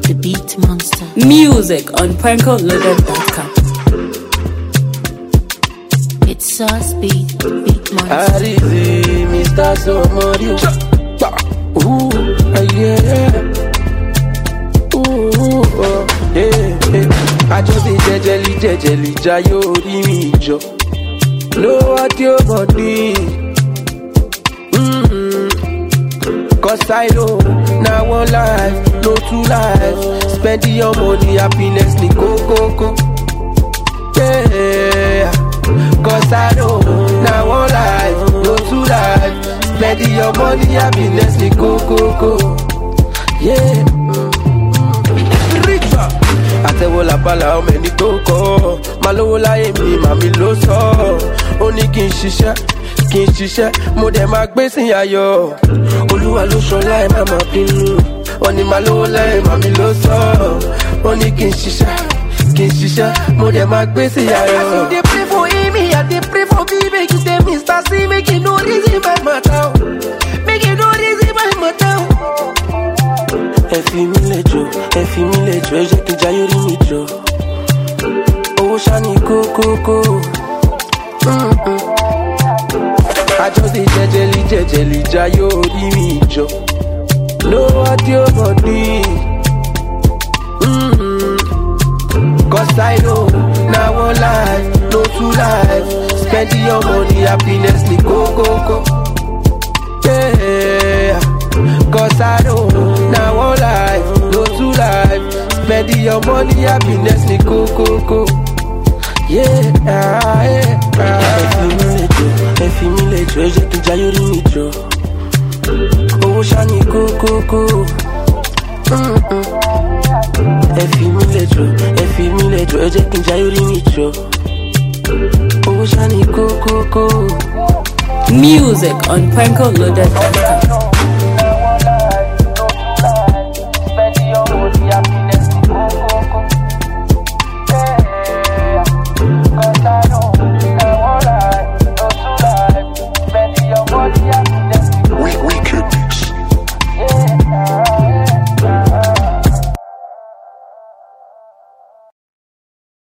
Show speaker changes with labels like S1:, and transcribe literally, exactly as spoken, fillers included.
S1: The Beat Monster.
S2: Music on Pranko Loaded dot com.
S1: It's Sauce Beat, Beat Monster.
S3: Arizi, Mister Somebody. Ooh, yeah. Ooh, oh, yeah, yeah. I just say jejeli, jejeli, jayo ri mi jo. Know what your body. Mm-hmm. Cause I know, now one life, no two lives. Spending your money, happiness, ni go, go, go. Yeah. Cause I know, now one life, no two lives. Spending your money, happiness, ni go, go, go. Yeah. Àtẹ̀wò làbálà ọmọ ẹni tó kọ́ máa lówó láyé mi màmí ló sọ ó ní kí n ṣiṣẹ́ kí n ṣiṣẹ́ mo dẹ̀ máa gbé sí ayọ̀ olúwa ló sọ láì má máa bínú ó ní máa lówó láyé màmí ló sọ ó ní kí n ṣiṣẹ́ kí n ṣiṣẹ́ mo dẹ̀ máa gbé sí ayọ̀. As you dey pray for him, I dey pray for me make you say Mister C make you no reason my matter make you no reason my matter. Ẹ fi mí lẹ́jọ́, ẹ fi mí lẹ́jọ́, ẹ jẹ́ kí n jayé rí mi jọ. Owó ṣáni kókókó. Àjọṣe jẹjẹlí jẹjẹlí jayé orí mi jọ. Lówó tí ó mọ̀ ní. Cause I know, now one life, no two lives. Spending your money, happiness ni kókókó. Yeah. Cause I know, now one life, no two lives. Spending your money, happiness, ni go, go, go. Yeah, yeah, yeah. Ẹ fi mí lẹ́jọ́, ẹ fi mí lẹ́jọ́, ẹ jẹ́ kí n jayé rí mi jọ. Owó ṣáni kókókó. Ẹ fi mí lẹ́jọ́, ẹ fi mí lẹ́jọ́, ẹ jẹ́ kí n jayé rí mi jọ. Owó ṣáni kókókó.
S2: Music on Pranko Loaded dot com.